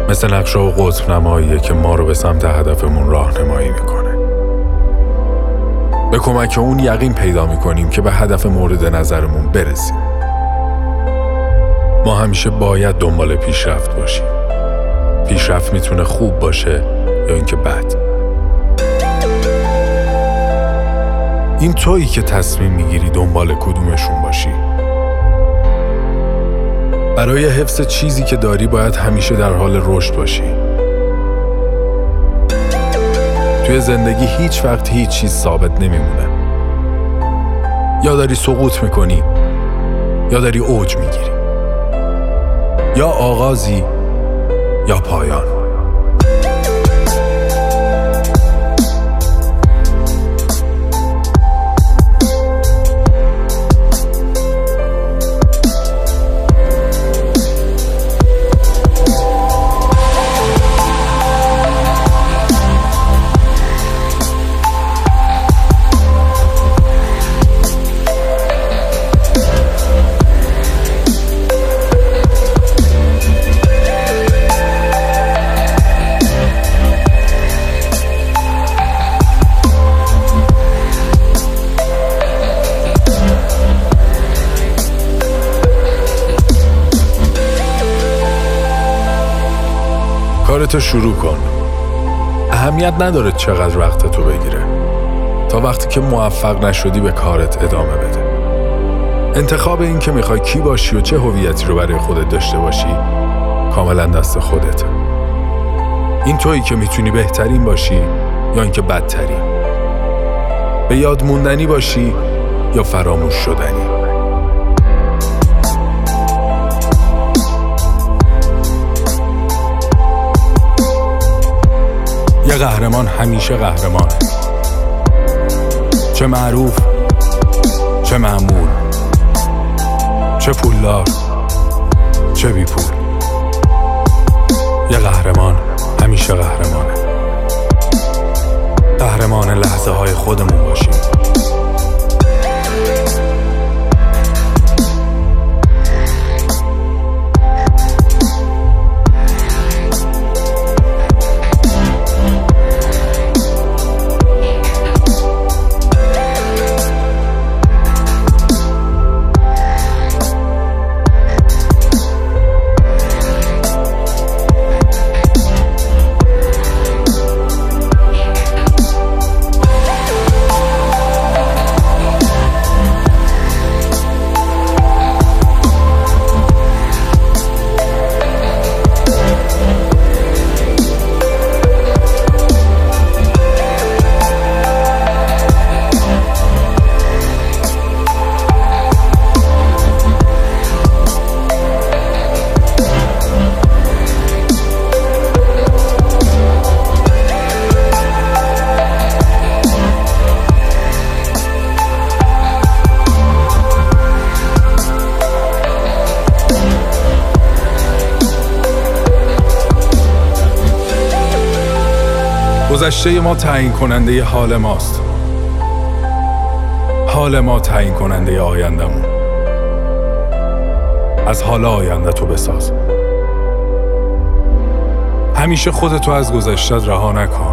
مثل نقشه و قطب نماییه که ما رو به سمت هدفمون راهنمایی میکنه. به کمک اون یقین پیدا میکنیم که به هدف مورد نظرمون برسیم. ما همیشه باید دنبال پیشرفت باشیم. پیشرفت میتونه خوب باشه یا اینکه بد. این تویی که تصمیم میگیری دنبال کدومشون باشی. برای حفظ چیزی که داری باید همیشه در حال رشد باشی. توی زندگی هیچ وقت هیچ چیز ثابت نمیمونه. یا داری سقوط میکنی یا داری اوج میگیری. یا آغازی یا پایان. کارتو شروع کن. اهمیت نداره چقدر وقتتو بگیره. تا وقتی که موفق نشدی به کارت ادامه بده. انتخاب این که میخوای کی باشی و چه هویتی رو برای خودت داشته باشی کاملا دست خودته. این تویی که میتونی بهترین باشی یا اینکه بدترین. به یاد موندنی باشی یا فراموش شدنی. یه قهرمان همیشه قهرمانه. چه معروف، چه معمول، چه پولدار، چه بی پول. یه قهرمان همیشه قهرمانه. قهرمان لحظه های خودمون باشیم. گذشته ما تعیین کننده حال ماست. حال ما تعیین کننده آیندمون. از حال آینده تو بساز. همیشه خودتو از گذشتت رها نکن.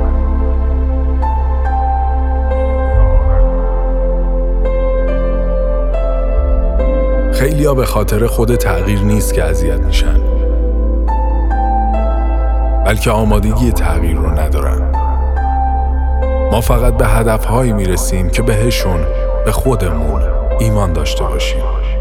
خیلیا به خاطر خود تغییر نیست که اذیت میشن، بلکه آمادگی تغییر رو ندارن. ما فقط به هدفهایی میرسیم که بهشون به خودمون ایمان داشته باشیم.